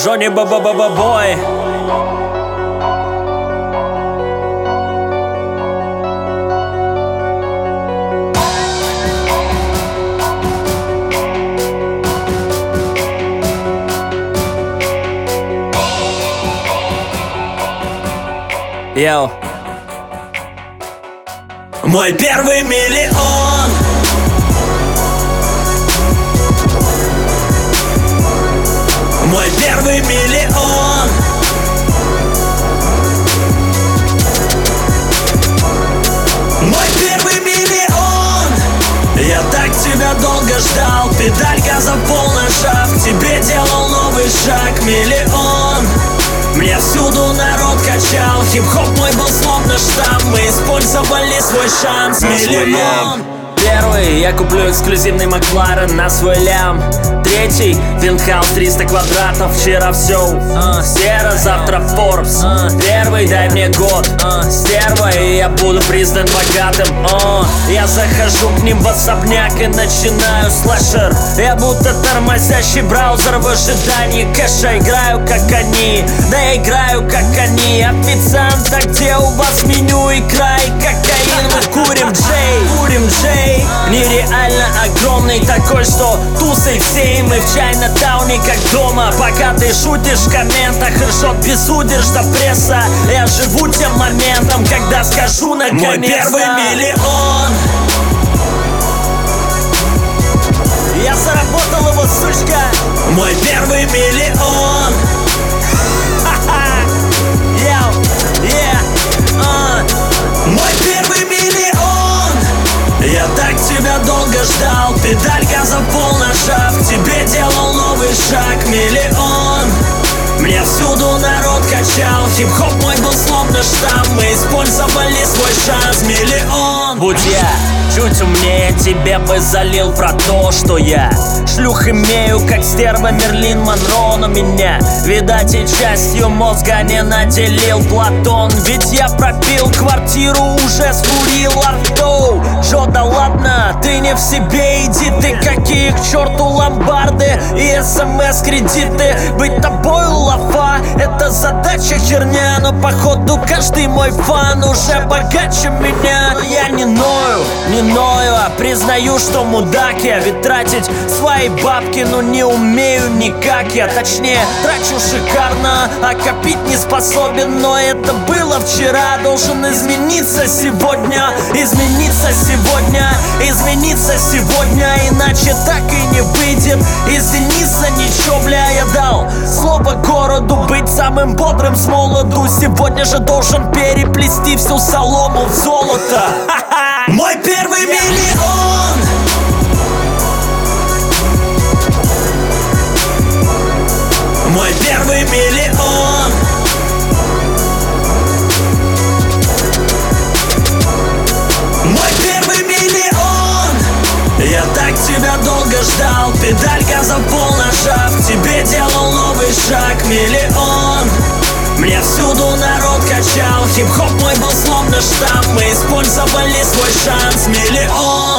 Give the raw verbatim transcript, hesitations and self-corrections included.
Джонни Ба-Ба-Ба-Ба-Бой. Йоу. Мой первый миллион. Мой первый миллион. Мой первый миллион. Я так тебя долго ждал, педаль газа полный шаг, к тебе делал новый шаг. Миллион. Мне всюду народ качал, хип-хоп мой был словно штамм, мы использовали свой шанс. Миллион. Первый, я куплю эксклюзивный Макларен на свой лям. Третий, винхаус триста квадратов, вчера все uh, серо, завтра Forbes. uh, Первый, дай мне год, uh, стерва, и я буду признан богатым. uh, Я захожу к ним в особняк и начинаю слэшер. Я будто тормозящий браузер в ожидании кэша. Играю как они, да я играю как они. Официант, а где у вас меню? Икра и кокаин. Мы курим Джей, курим Джей. Нереально огромный, такой, что тусой всей. Мы в Чайна-тауне как дома. Пока ты шутишь в комментах, ржет безудержно пресса. Я живу тем моментом, когда скажу наконец-то. Мой первый миллион. Я заработал его, сучка. Мой первый миллион. Мой первый миллион. Я так тебя долго ждал, педаль газа полный шаг, к тебе делал новый шаг. Миллион. Мне всюду народ качал, хип-хоп мой был словно штамм, мы использовали свой шанс. Миллион. Будь я чуть умнее, тебе бы залил про то, что я шлюх имею, как стерва Мерлин Монро. Но меня, видать, и частью мозга не наделил Платон. Ведь я пропил квартиру, уже скурил авто. Джо, да ладно, ты не в себе, иди ты. Какие к черту ломбарды и смс-кредиты. Быть тобой лафа, это задача херня. Но походу каждый мой фан уже богаче меня. Но я не ною, не ною, а признаю, что мудак я. Ведь тратить свои бабки, ну не умею никак я. Точнее, трачу шикарно, а копить не способен. Но это было вчера, должен измениться сегодня. Измениться сегодня, измениться сегодня. Иначе так и не выйдет. Извиниться ничего, бля, я дал слово городу быть самым бодрым с молоду. Сегодня же должен переплести всю солому в золото. Мой первый миллион. Мой первый миллион. Мой первый миллион. Я так тебя долго ждал, педаль газа полный шаг, к тебе делал новый шаг. Миллион. Мне всюду народ качал, хип-хоп мой был словно штамм, мы использовали свой шанс. Миллион.